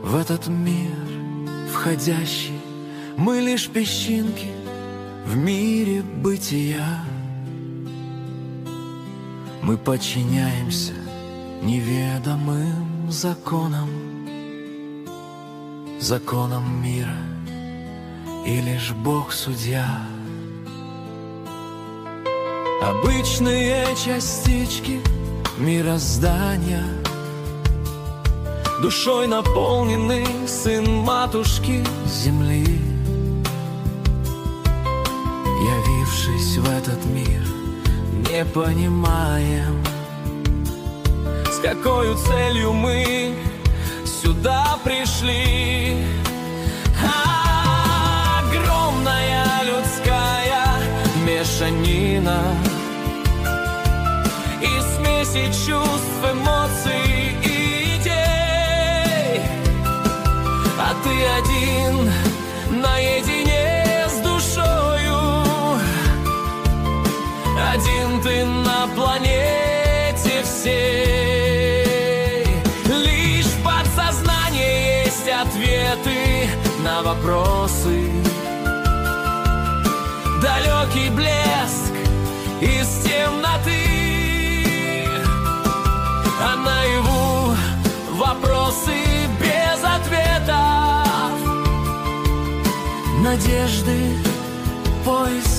В этот мир входящий мы лишь песчинки в мире бытия. Мы подчиняемся неведомым законам, законам мира, и лишь Бог судья. Обычные частички мироздания, душой наполненный сын матушки земли, явившись в этот мир, не понимаем, с какой целью мы сюда пришли. Огромная людская мешанина и смеси чувств, эмоций и идей. А ты один наедине с душою, один ты на планете всей. Лишь в подсознании есть ответы на вопросы, далекий блеск из темноты, а наяву вопросы без ответов, надежды, поиск